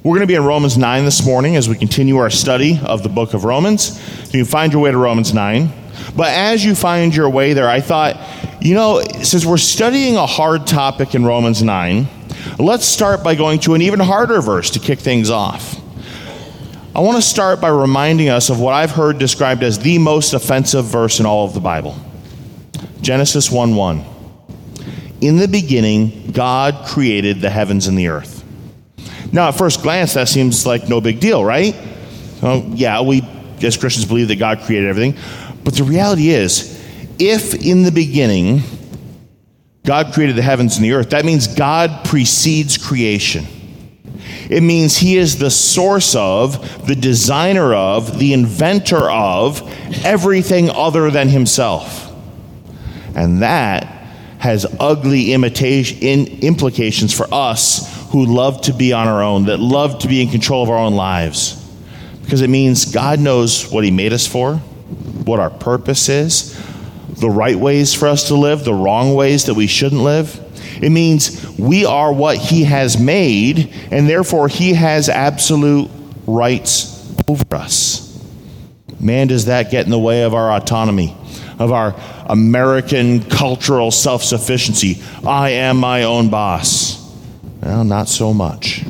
We're going to be in Romans 9 this morning as we continue our study of the book of Romans. You can find your way to Romans 9. But as you find your way there, I thought, since we're studying a hard topic in Romans 9, let's start by going to an even harder verse to kick things off. I want to start by reminding us of what I've heard described as the most offensive verse in all of the Bible. Genesis 1:1. In the beginning, God created the heavens and the earth. Now, at first glance, that seems like no big deal, right? Well, yeah, we as Christians believe that God created everything. But the reality is, if in the beginning, God created the heavens and the earth, that means God precedes creation. It means he is the source of, the designer of, the inventor of everything other than himself. And that has ugly implications for us who love to be on our own, that love to be in control of our own lives. Because it means God knows what he made us for, what our purpose is, the right ways for us to live, the wrong ways that we shouldn't live. It means we are what he has made, and therefore he has absolute rights over us. Man, does that get in the way of our autonomy, of our American cultural self-sufficiency. I am my own boss. Well, not so much.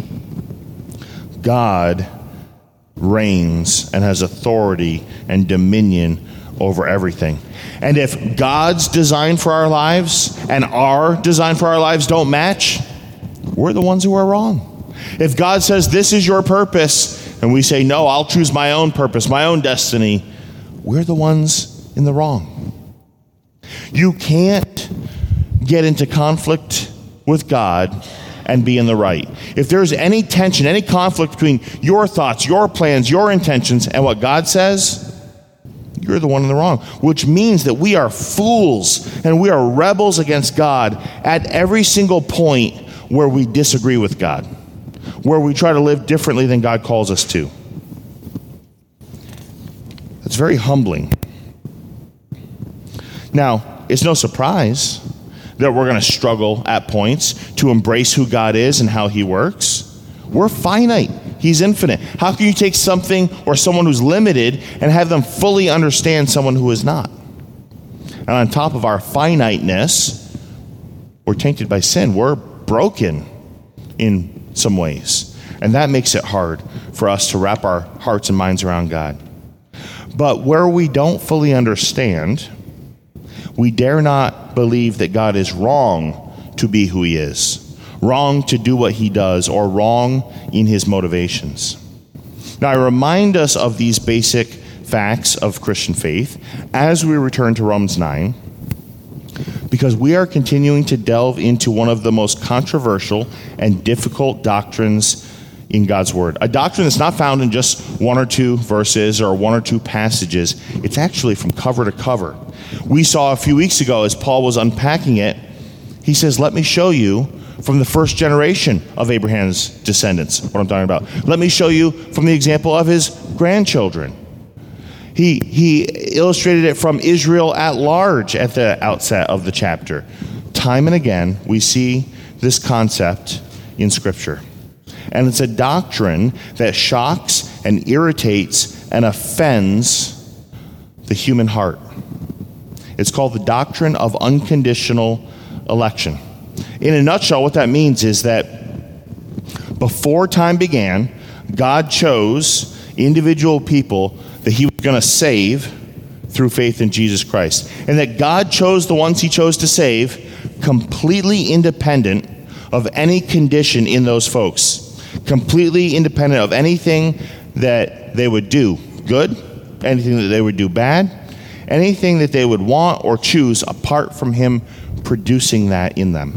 God reigns and has authority and dominion over everything. And if God's design for our lives and our design for our lives don't match, we're the ones who are wrong. If God says, this is your purpose, and we say, no, I'll choose my own purpose, my own destiny, we're the ones in the wrong. You can't get into conflict with God and be in the right. If there's any tension, any conflict between your thoughts, your plans, your intentions, and what God says, you're the one in the wrong. Which means that we are fools and we are rebels against God at every single point where we disagree with God, where we try to live differently than God calls us to. That's very humbling. Now, it's no surprise that we're going to struggle at points to embrace who God is and how he works. We're finite. He's infinite. How can you take something or someone who's limited and have them fully understand someone who is not? And on top of our finiteness, we're tainted by sin. We're broken in some ways. And that makes it hard for us to wrap our hearts and minds around God. But where we don't fully understand, we dare not believe that God is wrong to be who he is, wrong to do what he does, or wrong in his motivations. Now, I remind us of these basic facts of Christian faith as we return to Romans 9, because we are continuing to delve into one of the most controversial and difficult doctrines in God's word. A doctrine that's not found in just one or two verses or one or two passages. It's actually from cover to cover. We saw a few weeks ago as Paul was unpacking it, he says, let me show you from the first generation of Abraham's descendants what I'm talking about. Let me show you from the example of his grandchildren. He illustrated it from Israel at large at the outset of the chapter. Time and again, we see this concept in Scripture. And it's a doctrine that shocks and irritates and offends the human heart. It's called the doctrine of unconditional election. In a nutshell, what that means is that before time began, God chose individual people that he was going to save through faith in Jesus Christ. And that God chose the ones he chose to save completely independent of any condition in those folks. Completely independent of anything that they would do good, anything that they would do bad, anything that they would want or choose apart from him producing that in them.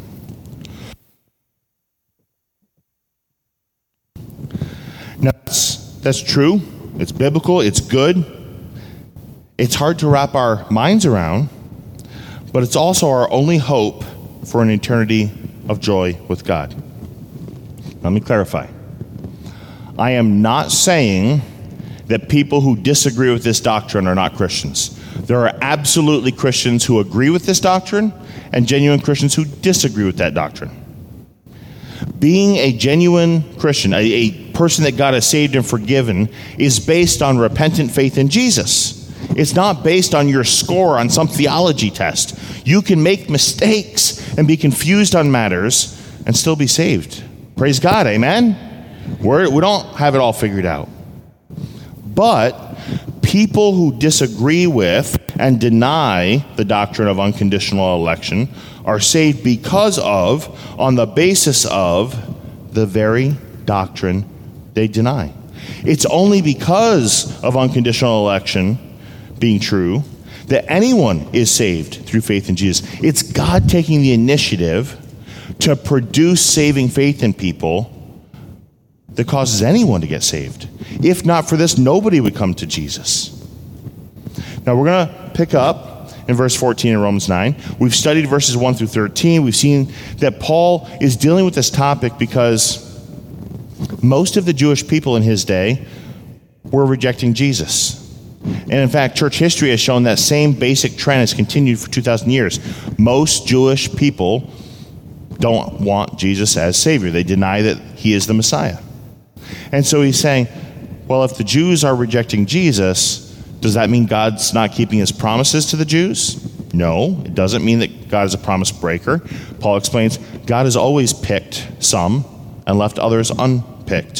Now, that's true. It's biblical. It's good. It's hard to wrap our minds around, but it's also our only hope for an eternity of joy with God. Let me clarify. I am not saying that people who disagree with this doctrine are not Christians. There are absolutely Christians who agree with this doctrine and genuine Christians who disagree with that doctrine. Being a genuine Christian, a person that God has saved and forgiven is based on repentant faith in Jesus. It's not based on your score on some theology test. You can make mistakes and be confused on matters and still be saved. Praise God, amen? We don't have it all figured out. But people who disagree with and deny the doctrine of unconditional election are saved because of, on the basis of, the very doctrine they deny. It's only because of unconditional election being true that anyone is saved through faith in Jesus. It's God taking the initiative to produce saving faith in people that causes anyone to get saved. If not for this, nobody would come to Jesus. Now we're going to pick up in verse 14 in Romans 9. We've studied verses 1 through 13. We've seen that Paul is dealing with this topic because most of the Jewish people in his day were rejecting Jesus. And in fact, church history has shown that same basic trend has continued for 2,000 years. Most Jewish people don't want Jesus as Savior. They deny that he is the Messiah. And so he's saying, well, if the Jews are rejecting Jesus, does that mean God's not keeping his promises to the Jews? No, it doesn't mean that God is a promise breaker. Paul explains, God has always picked some and left others unpicked.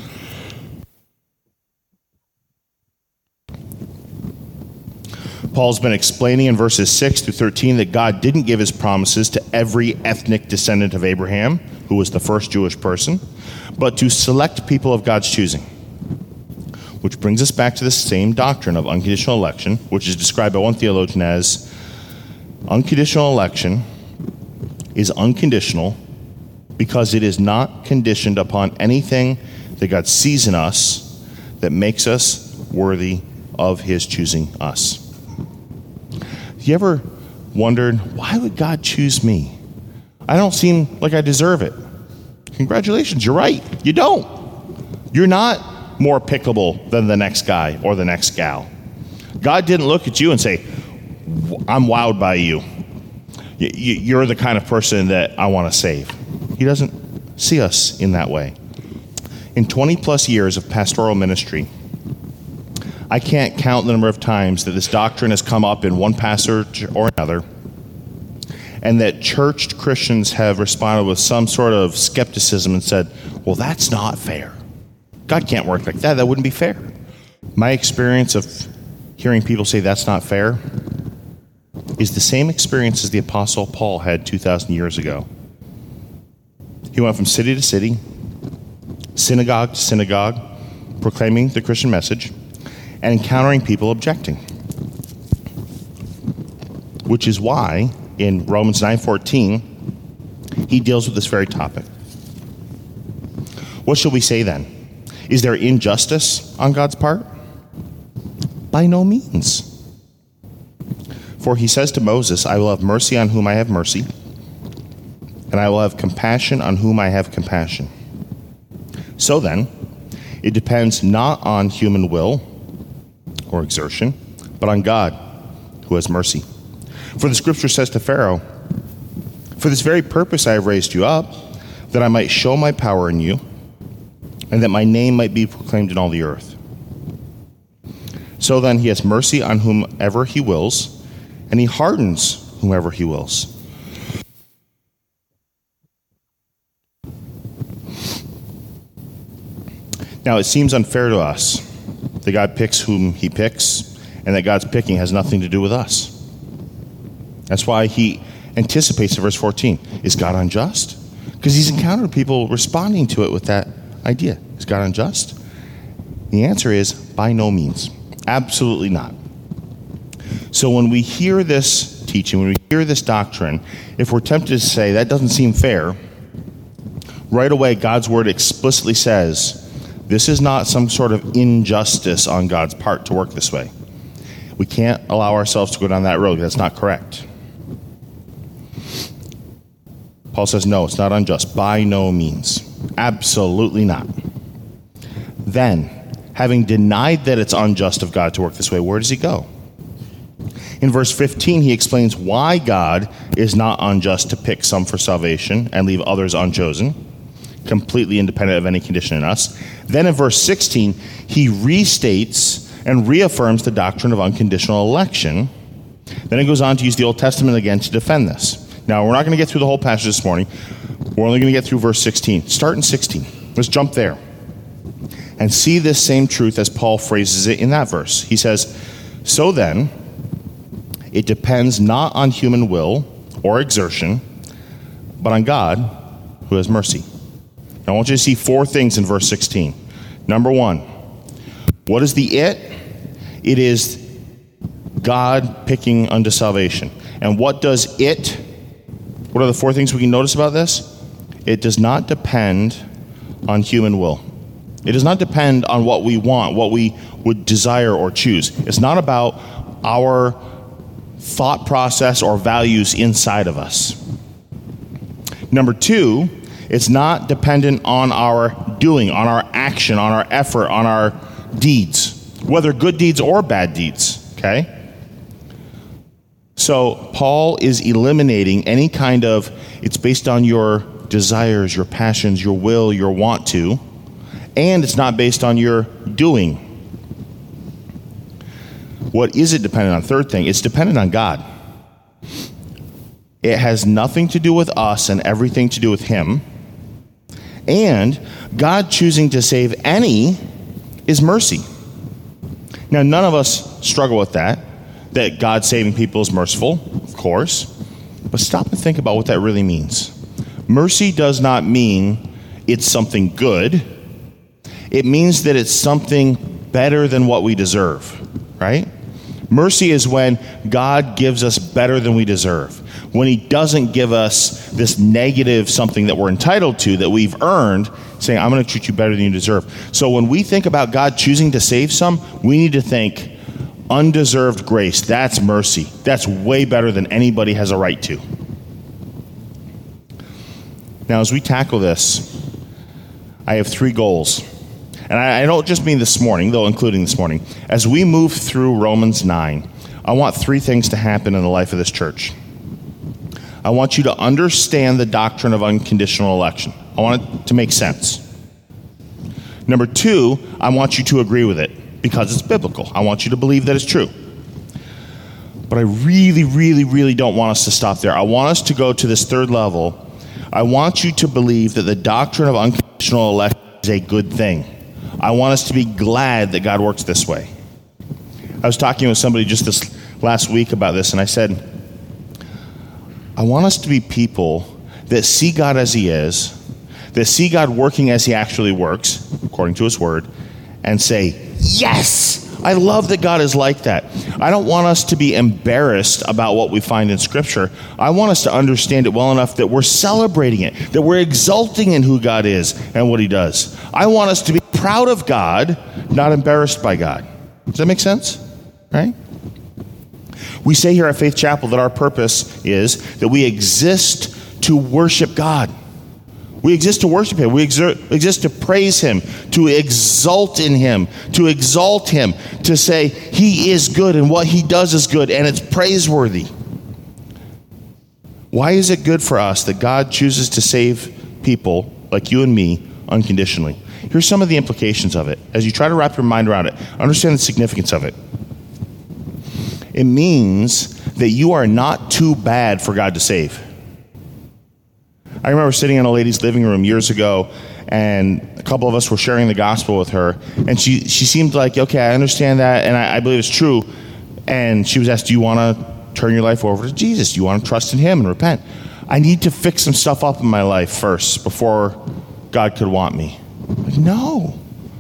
Paul's been explaining in verses 6 through 13 that God didn't give his promises to every ethnic descendant of Abraham, who was the first Jewish person, but to select people of God's choosing. Which brings us back to the same doctrine of unconditional election, which is described by one theologian as unconditional election is unconditional because it is not conditioned upon anything that God sees in us that makes us worthy of his choosing us. Have you ever wondered, why would God choose me? I don't seem like I deserve it. Congratulations, you're right. You don't. You're not more pickable than the next guy or the next gal. God didn't look at you and say, I'm wowed by you. You're the kind of person that I want to save. He doesn't see us in that way. In 20 plus years of pastoral ministry, I can't count the number of times that this doctrine has come up in one passage or another, and that churched Christians have responded with some sort of skepticism and said, well, that's not fair. God can't work like that. That wouldn't be fair. My experience of hearing people say that's not fair is the same experience as the Apostle Paul had 2,000 years ago. He went from city to city, synagogue to synagogue, proclaiming the Christian message and encountering people objecting. Which is why in Romans 9:14, he deals with this very topic. What shall we say then? Is there injustice on God's part? By no means. For he says to Moses, I will have mercy on whom I have mercy, and I will have compassion on whom I have compassion. So then, it depends not on human will or exertion, but on God, who has mercy. For the scripture says to Pharaoh, for this very purpose I have raised you up, that I might show my power in you, and that my name might be proclaimed in all the earth. So then he has mercy on whomever he wills, and he hardens whomever he wills. Now it seems unfair to us that God picks whom he picks, and that God's picking has nothing to do with us. That's why he anticipates in verse 14. Is God unjust? Because he's encountered people responding to it with that idea. Is God unjust? The answer is by no means. Absolutely not. So when we hear this teaching, when we hear this doctrine, if we're tempted to say that doesn't seem fair, right away God's word explicitly says this is not some sort of injustice on God's part to work this way. We can't allow ourselves to go down that road. That's not correct. Paul says, no, it's not unjust. By no means. Absolutely not. Then, having denied that it's unjust of God to work this way, where does he go? In verse 15, he explains why God is not unjust to pick some for salvation and leave others unchosen. completely independent of any condition in us. Then in verse 16, he restates and reaffirms the doctrine of unconditional election. Then he goes on to use the Old Testament again to defend this. Now, we're not going to get through the whole passage this morning. We're only going to get through verse 16. Start in 16. Let's jump there and see this same truth as Paul phrases it in that verse. He says, "So then, it depends not on human will or exertion, but on God who has mercy." Now, I want you to see four things in verse 16. Number one, what is the it? It is God picking unto salvation. And what are the four things we can notice about this? It does not depend on human will. It does not depend on what we want, what we would desire or choose. It's not about our thought process or values inside of us. Number two, it's not dependent on our doing, on our action, on our effort, on our deeds, whether good deeds or bad deeds, okay? So Paul is eliminating any kind of, it's based on your desires, your passions, your will, your want to, and it's not based on your doing. What is it dependent on? Third thing, it's dependent on God. It has nothing to do with us and everything to do with him. And God choosing to save any is mercy. Now, none of us struggle with that God saving people is merciful, of course. But stop and think about what that really means. Mercy does not mean it's something good. It means that it's something better than what we deserve, right? Mercy is when God gives us better than we deserve. When he doesn't give us this negative something that we're entitled to, that we've earned, saying, I'm going to treat you better than you deserve. So when we think about God choosing to save some, we need to think undeserved grace. That's mercy. That's way better than anybody has a right to. Now, as we tackle this, I have three goals. And I don't just mean this morning, though including this morning. As we move through Romans 9, I want three things to happen in the life of this church. I want you to understand the doctrine of unconditional election. I want it to make sense. Number two, I want you to agree with it because it's biblical. I want you to believe that it's true. But I really, really, really don't want us to stop there. I want us to go to this third level. I want you to believe that the doctrine of unconditional election is a good thing. I want us to be glad that God works this way. I was talking with somebody just this last week about this, and I said, I want us to be people that see God as he is, that see God working as he actually works, according to his word, and say, yes, I love that God is like that. I don't want us to be embarrassed about what we find in Scripture. I want us to understand it well enough that we're celebrating it, that we're exulting in who God is and what he does. I want us to be proud of God, not embarrassed by God. Does that make sense? Right? We say here at Faith Chapel that our purpose is that we exist to worship God. We exist to worship him. We exist to praise him, to exult in him, to exalt him, to say he is good and what he does is good and it's praiseworthy. Why is it good for us that God chooses to save people like you and me unconditionally? Here's some of the implications of it. As you try to wrap your mind around it, understand the significance of it. It means that you are not too bad for God to save. I remember sitting in a lady's living room years ago, and a couple of us were sharing the gospel with her, and she seemed like, okay, I understand that, and I believe it's true. And she was asked, do you want to turn your life over to Jesus? Do you want to trust in him and repent? I need to fix some stuff up in my life first before God could want me. Like, no.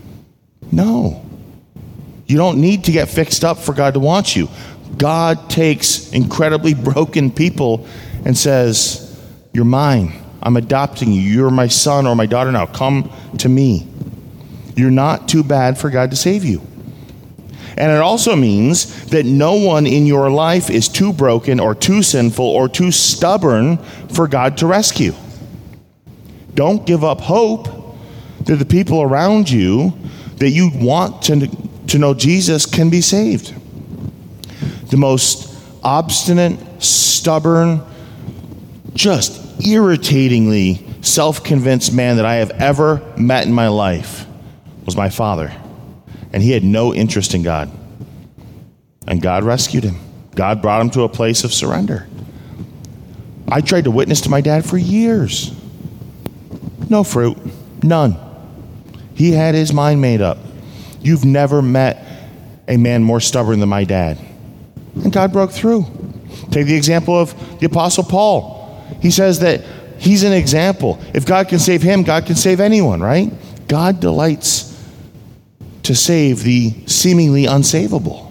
You don't need to get fixed up for God to want you. God takes incredibly broken people and says, you're mine. I'm adopting you. You're my son or my daughter now. Come to me. You're not too bad for God to save you. And it also means that no one in your life is too broken or too sinful or too stubborn for God to rescue. Don't give up hope that the people around you that you want to know Jesus can be saved. The most obstinate, stubborn, just irritatingly self-convinced man that I have ever met in my life was my father. And he had no interest in God. And God rescued him. God brought him to a place of surrender. I tried to witness to my dad for years. No fruit. None. He had his mind made up. You've never met a man more stubborn than my dad. And God broke through. Take the example of the Apostle Paul. He says that he's an example. If God can save him, God can save anyone, right? God delights to save the seemingly unsavable.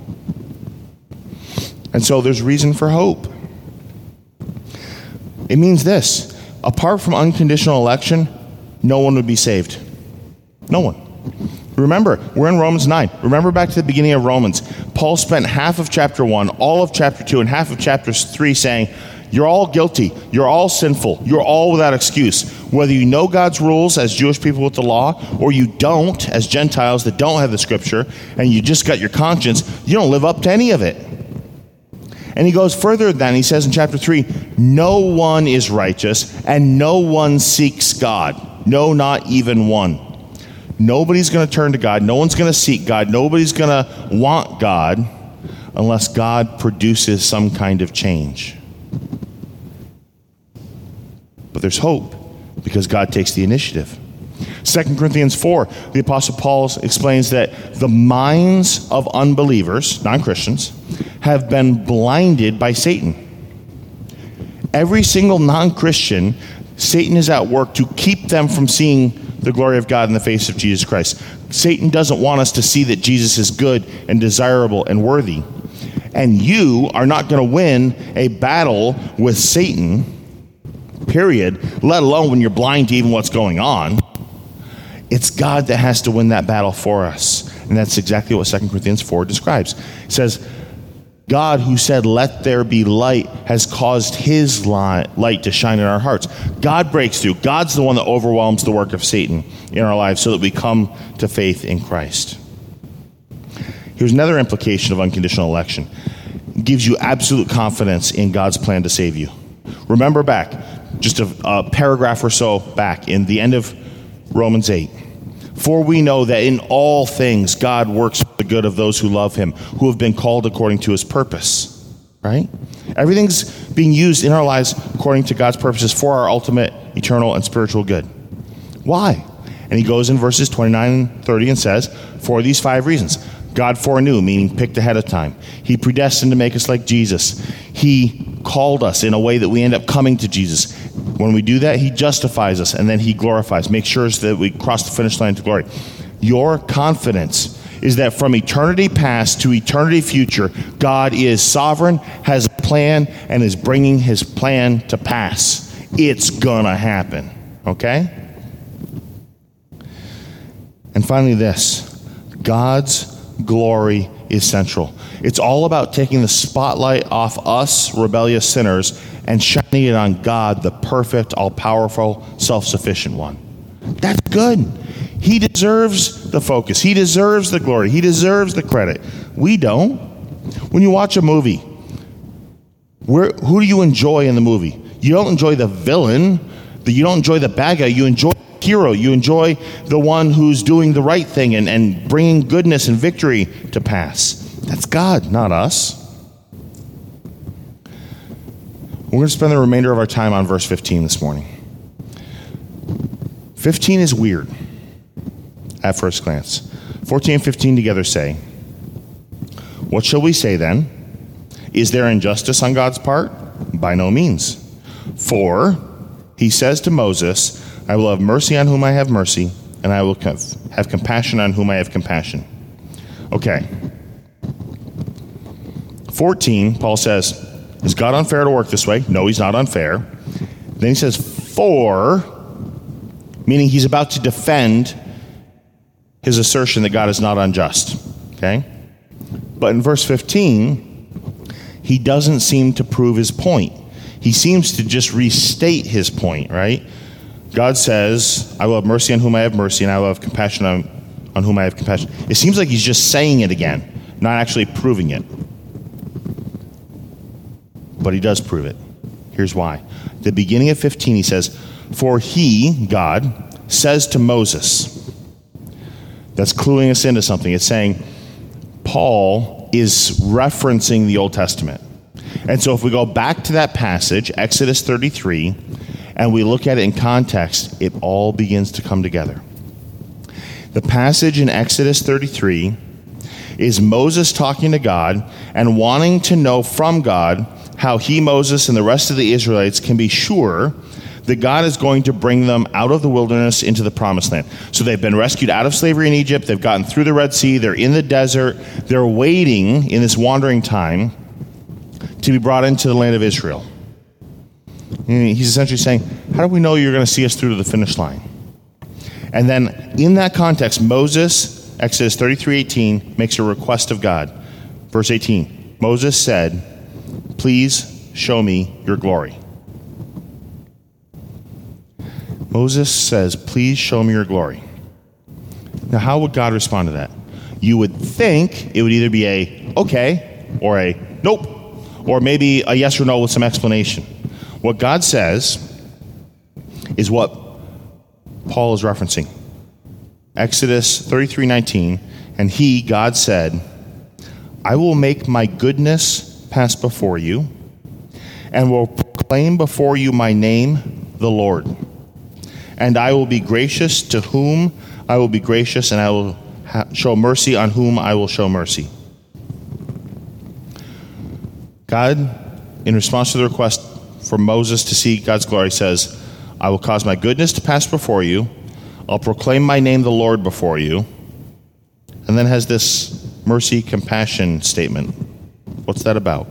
And so there's reason for hope. It means this: apart from unconditional election, no one would be saved. No one. Remember, we're in Romans 9. Remember back to the beginning of Romans. Paul spent half of chapter 1, all of chapter 2, and half of chapter 3 saying, you're all guilty, you're all sinful, you're all without excuse. Whether you know God's rules as Jewish people with the law, or you don't as Gentiles that don't have the scripture, and you just got your conscience, you don't live up to any of it. And he goes further than he says in chapter 3, no one is righteous, and no one seeks God. No, not even one. Nobody's going to turn to God. No one's going to seek God. Nobody's going to want God unless God produces some kind of change. But there's hope because God takes the initiative. 2 Corinthians 4, the Apostle Paul explains that the minds of unbelievers, non-Christians, have been blinded by Satan. Every single non-Christian, Satan is at work to keep them from seeing the glory of God in the face of Jesus Christ. Satan doesn't want us to see that Jesus is good and desirable and worthy. And you are not going to win a battle with Satan, period, let alone when you're blind to even what's going on. It's God that has to win that battle for us. And that's exactly what 2 Corinthians 4 describes. It says, God who said, let there be light, has caused his light to shine in our hearts. God breaks through. God's the one that overwhelms the work of Satan in our lives so that we come to faith in Christ. Here's another implication of unconditional election. It gives you absolute confidence in God's plan to save you. Remember back, just a paragraph or so back in the end of Romans 8. For we know that in all things God works for the good of those who love him, who have been called according to his purpose. Right? Everything's being used in our lives according to God's purposes for our ultimate, eternal, and spiritual good. Why? And he goes in verses 29 and 30 and says, for these 5 reasons. God foreknew, meaning picked ahead of time. He predestined to make us like Jesus. He called us in a way that we end up coming to Jesus. When we do that, he justifies us, and then he glorifies, makes sure that we cross the finish line to glory. Your confidence is that from eternity past to eternity future, God is sovereign, has a plan, and is bringing his plan to pass. It's gonna happen, okay? And finally this, God's glory is central. It's all about taking the spotlight off us, rebellious sinners, and shining it on God, the perfect, all-powerful, self-sufficient one. That's good. He deserves the focus. He deserves the glory. He deserves the credit. We don't. When you watch a movie, who do you enjoy in the movie? You don't enjoy the villain. You don't enjoy the bad guy. You enjoy the hero. You enjoy the one who's doing the right thing and bringing goodness and victory to pass. That's God, not us. We're going to spend the remainder of our time on verse 15 this morning. 15 is weird at first glance. 14 and 15 together say, what shall we say then? Is there injustice on God's part? By no means. For he says to Moses, I will have mercy on whom I have mercy, and I will have compassion on whom I have compassion. Okay. 14, Paul says, is God unfair to work this way? No, he's not unfair. Then he says, for, meaning he's about to defend his assertion that God is not unjust. Okay? But in verse 15, he doesn't seem to prove his point. He seems to just restate his point, right? God says, I will have mercy on whom I have mercy, and I will have compassion on whom I have compassion. It seems like he's just saying it again, not actually proving it. But he does prove it. Here's why. At the beginning of 15, he says, For he, God, says to Moses, that's cluing us into something. It's saying Paul is referencing the Old Testament. And so if we go back to that passage, Exodus 33, and we look at it in context, it all begins to come together. The passage in Exodus 33 is Moses talking to God and wanting to know from God how he, Moses, and the rest of the Israelites can be sure that God is going to bring them out of the wilderness into the promised land. So they've been rescued out of slavery in Egypt. They've gotten through the Red Sea. They're in the desert. They're waiting in this wandering time to be brought into the land of Israel. And he's essentially saying, how do we know you're going to see us through to the finish line? And then in that context, Moses, Exodus 33:18, makes a request of God. Verse 18, Moses said, please show me your glory. Moses says, please show me your glory. Now, how would God respond to that? You would think it would either be a okay or a nope, or maybe a yes or no with some explanation. What God says is what Paul is referencing. Exodus 33:19, and he, God, said, I will make my goodness pass before you, and will proclaim before you my name, the Lord. And I will be gracious to whom I will be gracious, and I will show mercy on whom I will show mercy. God, in response to the request for Moses to see God's glory, says, I will cause my goodness to pass before you. I'll proclaim my name, the Lord, before you. And then has this mercy, compassion statement. What's that about?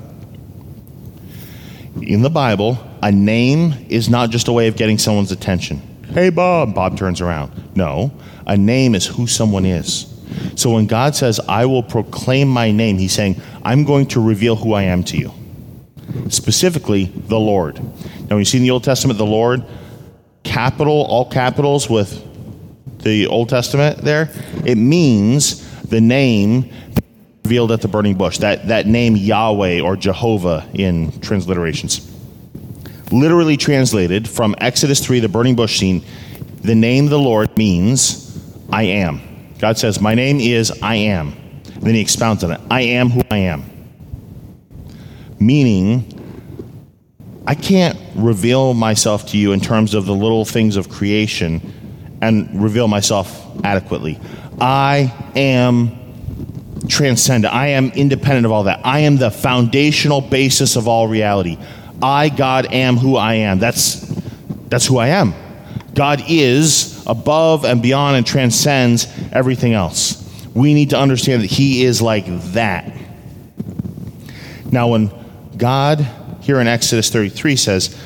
In the Bible, a name is not just a way of getting someone's attention. Hey, Bob. Bob turns around. No, a name is who someone is. So when God says, I will proclaim my name, he's saying, I'm going to reveal who I am to you. Specifically, the Lord. Now, when you see in the Old Testament, the Lord, capital, all capitals with the Old Testament there, it means the name revealed at the burning bush. That name Yahweh or Jehovah in transliterations. Literally translated from Exodus 3, the burning bush scene, the name the Lord means I am. God says, my name is I am. And then he expounds on it. I am who I am. Meaning, I can't reveal myself to you in terms of the little things of creation and reveal myself adequately. I am transcendent. I am independent of all that. I am the foundational basis of all reality. I, God, am who I am. That's who I am. God is above and beyond and transcends everything else. We need to understand that he is like that. Now, when God, here in Exodus 33, says,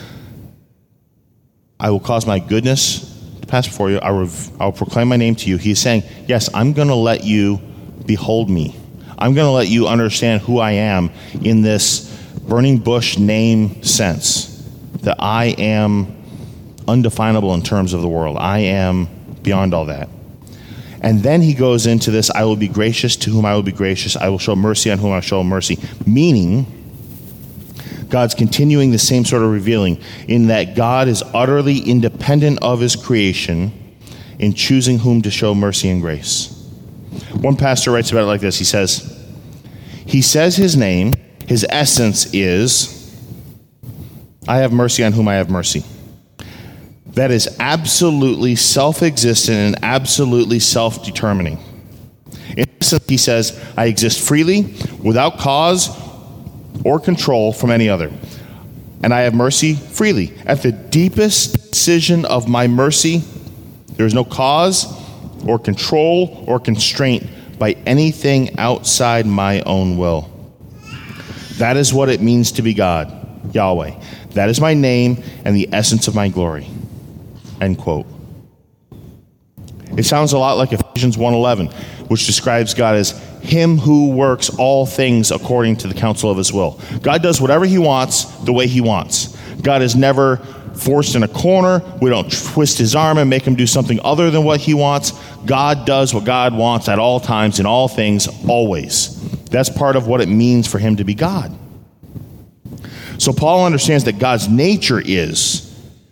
I will cause my goodness to pass before you. I will proclaim my name to you. He's saying, yes, I'm going to let you behold me. I'm going to let you understand who I am in this burning bush name sense, that I am undefinable in terms of the world. I am beyond all that. And then he goes into this, I will be gracious to whom I will be gracious. I will show mercy on whom I will show mercy. Meaning, God's continuing the same sort of revealing in that God is utterly independent of his creation in choosing whom to show mercy and grace. One pastor writes about it like this. He says his name, his essence is, I have mercy on whom I have mercy. That is absolutely self-existent and absolutely self-determining. In essence, he says, I exist freely, without cause or control from any other. And I have mercy freely. At the deepest decision of my mercy, there is no cause or control or constraint by anything outside my own will. That is what it means to be God, Yahweh. That is my name and the essence of my glory. End quote. It sounds a lot like Ephesians 1:11, which describes God as him who works all things according to the counsel of his will. God does whatever he wants the way he wants. God is never forced in a corner. We don't twist his arm and make him do something other than what he wants. God does what God wants at all times, in all things, always. That's part of what it means for him to be God. So Paul understands that God's nature is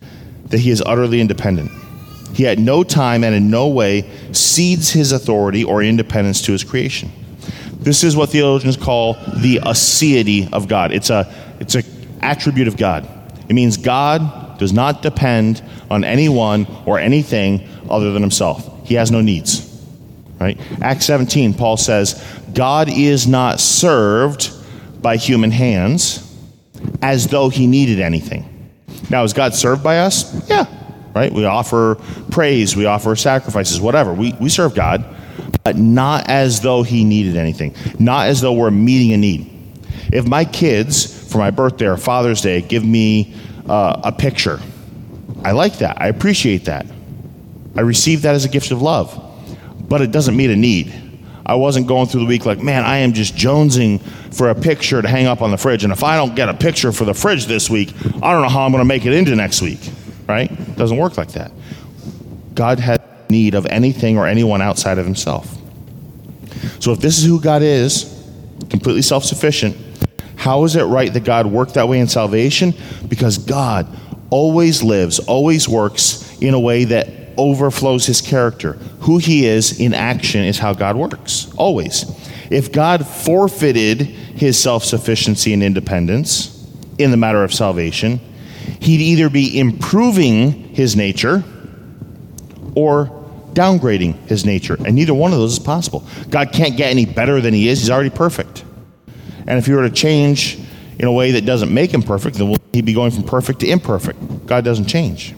that he is utterly independent. He at no time and in no way cedes his authority or independence to his creation. This is what theologians call the aseity of God. It's an attribute of God. It means God does not depend on anyone or anything other than himself. He has no needs. Right? Acts 17, Paul says, God is not served by human hands as though he needed anything. Now, is God served by us? Yeah. Right? We offer praise, we offer sacrifices, whatever. We serve God, but not as though he needed anything. Not as though we're meeting a need. If my kids, for my birthday or Father's Day, give me a picture, I like that. I appreciate that. I receive that as a gift of love. But it doesn't meet a need. I wasn't going through the week like, man, I am just jonesing for a picture to hang up on the fridge. And if I don't get a picture for the fridge this week, I don't know how I'm going to make it into next week. Right? It doesn't work like that. God has need of anything or anyone outside of himself. So if this is who God is, completely self-sufficient, how is it right that God worked that way in salvation? Because God always lives, always works in a way that overflows his character. Who he is in action is how God works, always. If God forfeited his self-sufficiency and independence in the matter of salvation, he'd either be improving his nature or downgrading his nature, and neither one of those is possible. God can't get any better than he is. He's already perfect. And if he were to change in a way that doesn't make him perfect, then he'd be going from perfect to imperfect. God doesn't change.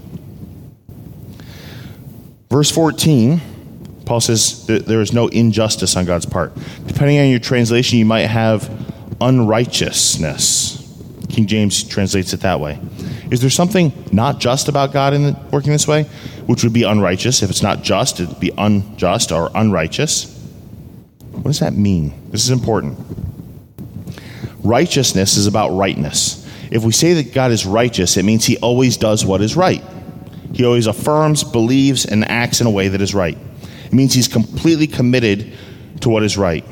Verse 14, Paul says that there is no injustice on God's part. Depending on your translation, you might have unrighteousness. King James translates it that way. Is there something not just about God in working this way, which would be unrighteous? If it's not just, it'd be unjust or unrighteous. What does that mean? This is important. Righteousness is about rightness. If we say that God is righteous, it means he always does what is right. He always affirms, believes, and acts in a way that is right. It means he's completely committed to what is right.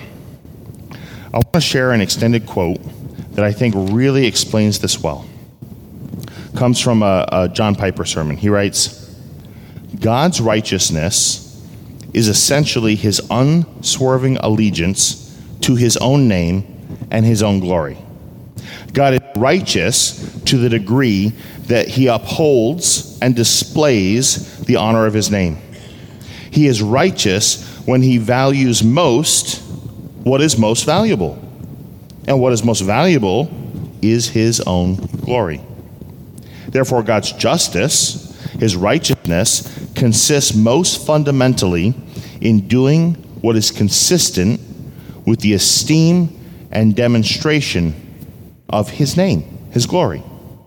I want to share an extended quote that I think really explains this well. It comes from a John Piper sermon. He writes, God's righteousness is essentially his unswerving allegiance to his own name and his own glory. God is righteous to the degree that he upholds and displays the honor of his name. He is righteous when he values most what is most valuable. And what is most valuable is his own glory. Therefore, God's justice, his righteousness, consists most fundamentally in doing what is consistent with the esteem and demonstration of his name, his glory.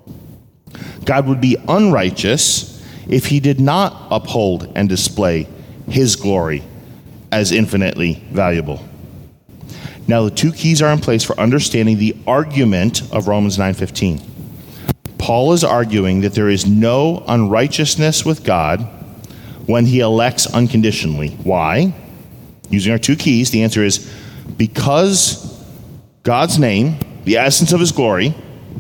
God would be unrighteous if he did not uphold and display his glory as infinitely valuable. Now, the two keys are in place for understanding the argument of Romans 9:15. Paul is arguing that there is no unrighteousness with God when he elects unconditionally. Why? Using our two keys, the answer is because God's name, the essence of his glory,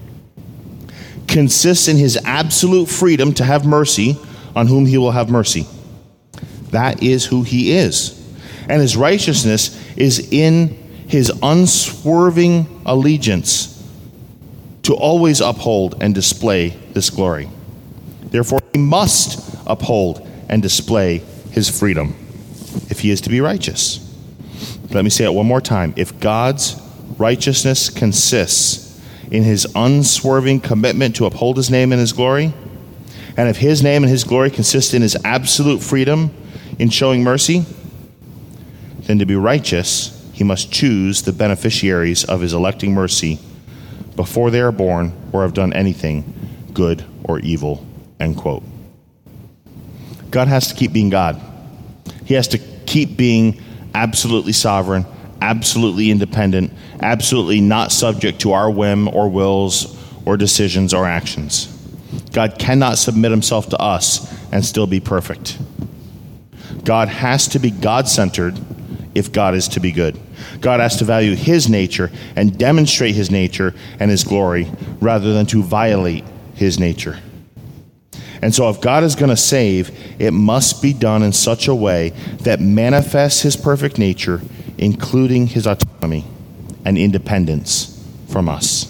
consists in his absolute freedom to have mercy on whom he will have mercy. That is who he is. And his righteousness is in his unswerving allegiance to always uphold and display this glory. Therefore, he must uphold and display his freedom if he is to be righteous. Let me say it one more time. If God's righteousness consists in his unswerving commitment to uphold his name and his glory, and if his name and his glory consist in his absolute freedom in showing mercy, then to be righteous, he must choose the beneficiaries of his electing mercy before they are born or have done anything good or evil, end quote. God has to keep being God. He has to keep being absolutely sovereign, absolutely independent, absolutely not subject to our whim or wills or decisions or actions. God cannot submit himself to us and still be perfect. God has to be God-centered if God is to be good. God has to value his nature and demonstrate his nature and his glory rather than to violate his nature. And so if God is going to save, it must be done in such a way that manifests his perfect nature, including his autonomy and independence from us.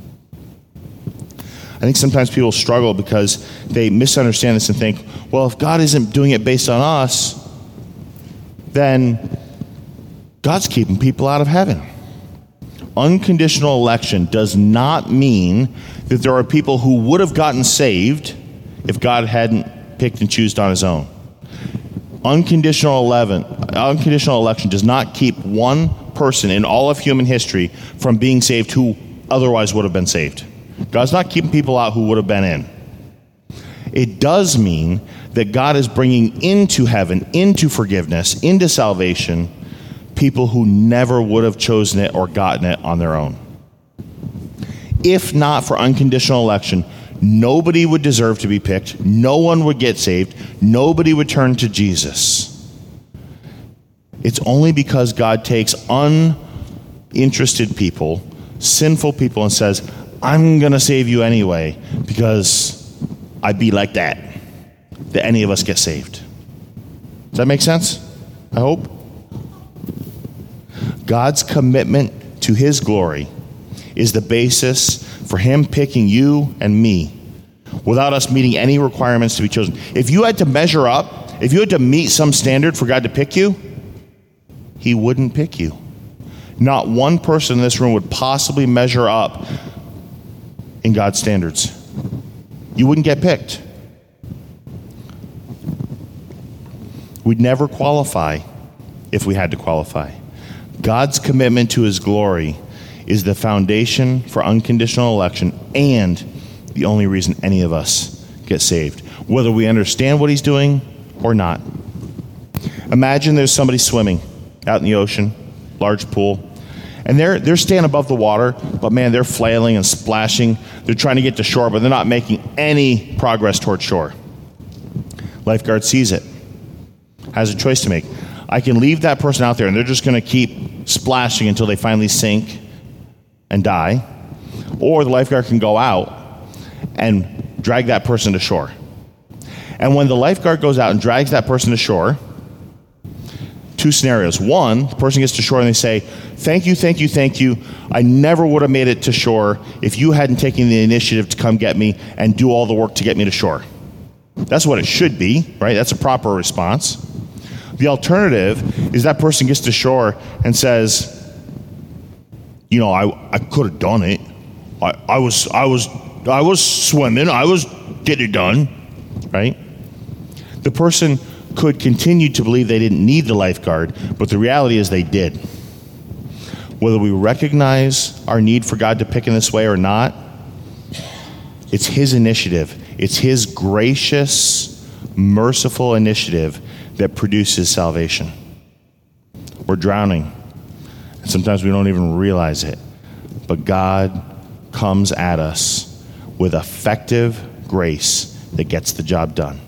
I think sometimes people struggle because they misunderstand this and think, well, if God isn't doing it based on us, then God's keeping people out of heaven. Unconditional election does not mean that there are people who would have gotten saved if God hadn't picked and chosen on his own. Unconditional election does not keep one person in all of human history from being saved who otherwise would have been saved. God's not keeping people out who would have been in. It does mean that God is bringing into heaven, into forgiveness, into salvation, people who never would have chosen it or gotten it on their own. If not for unconditional election, nobody would deserve to be picked. No one would get saved. Nobody would turn to Jesus. It's only because God takes uninterested people, sinful people, and says, I'm going to save you anyway because I be like that any of us get saved. Does that make sense? I hope. God's commitment to his glory is the basis for him picking you and me without us meeting any requirements to be chosen. If you had to measure up, if you had to meet some standard for God to pick you, he wouldn't pick you. Not one person in this room would possibly measure up in God's standards. You wouldn't get picked. We'd never qualify if we had to qualify. God's commitment to his glory is the foundation for unconditional election and the only reason any of us get saved, whether we understand what he's doing or not. Imagine there's somebody swimming out in the ocean, large pool, and they're staying above the water, but man, they're flailing and splashing. They're trying to get to shore, but they're not making any progress toward shore. Lifeguard sees it, has a choice to make. I can leave that person out there and they're just going to keep splashing until they finally sink and die. Or the lifeguard can go out and drag that person to shore. And when the lifeguard goes out and drags that person to shore, two scenarios. One, the person gets to shore and they say, thank you, thank you, thank you. I never would have made it to shore if you hadn't taken the initiative to come get me and do all the work to get me to shore. That's what it should be, right? That's a proper response. The alternative is that person gets to shore and says, you know, I could have done it. I was swimming. I was getting it done, right? The person could continue to believe they didn't need the lifeguard, but the reality is they did. Whether we recognize our need for God to pick in this way or not, it's his initiative. It's his gracious, merciful initiative that produces salvation. We're drowning, and sometimes we don't even realize it, but God comes at us with effective grace that gets the job done.